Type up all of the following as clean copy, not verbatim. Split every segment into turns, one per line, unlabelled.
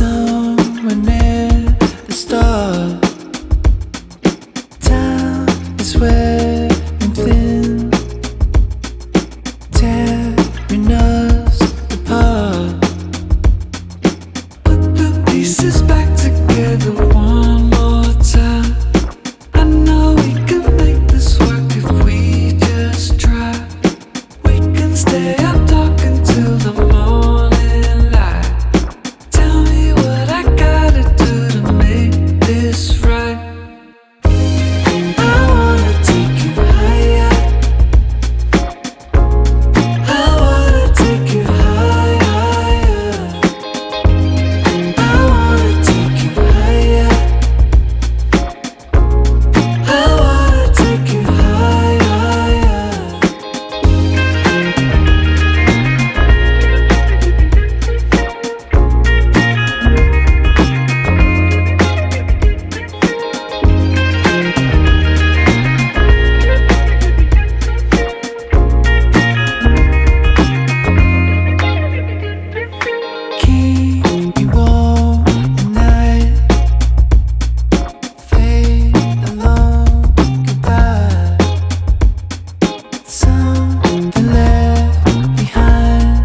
somewhere near the start. Time is wearing thin, tearing us apart. Put the pieces back together one more time. I know we can make this work if we just try. We can stay up talking till the morning light. Tell me what I gotta do to make this right. I wanna take you higher. I wanna take you higher. I wanna take you higher. I wanna take you higher. Keep me warm at night. Fade along goodbye. Something left behind,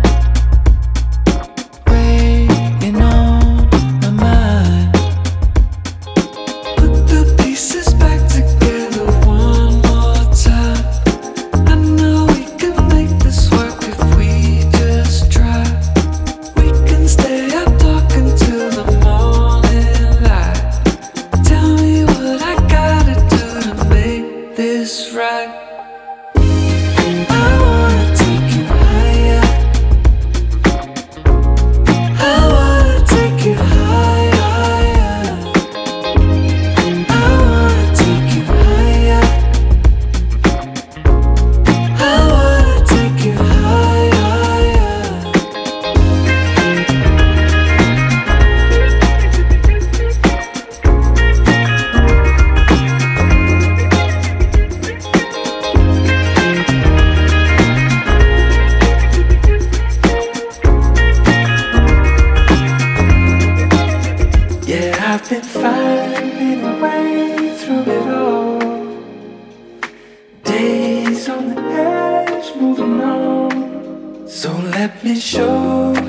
weighing on my mind. Put the pieces back together one more time. I know we can make this work if we just try. We can stay up talking till the morning light. Tell me what I gotta do to make this right. I wanna take you higher. I wanna take you higher. I wanna take you higher. I wanna take you higher. Yeah, I've been finding a way through it all. Days on the edge, moving on. So let me show